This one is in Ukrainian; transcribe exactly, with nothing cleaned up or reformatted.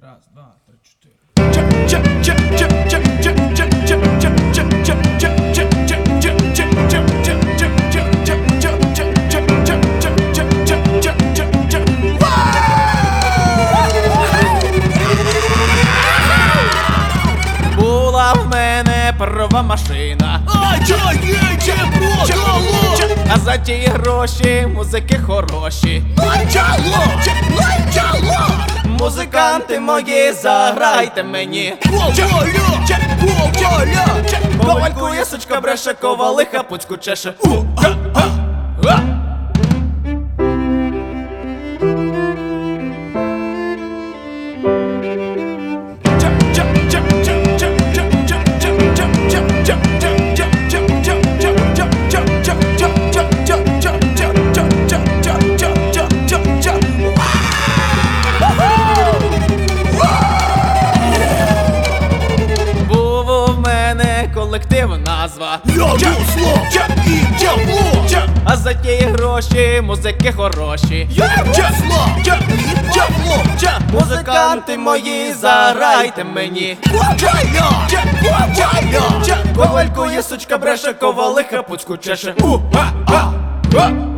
Раз, два, три, чотири. Була в мене парова машина, а за ті гроші музики хороші. Музиканти мої, заграйте мені. Ковалькує, сучка бреше, ковалиха пуцьку чеше. Колектив назва, а за ті гроші музики хороші. Музиканти мої, заграйте мені. Ковалькує, сучка бреше, ковалиха пуцьку чеше.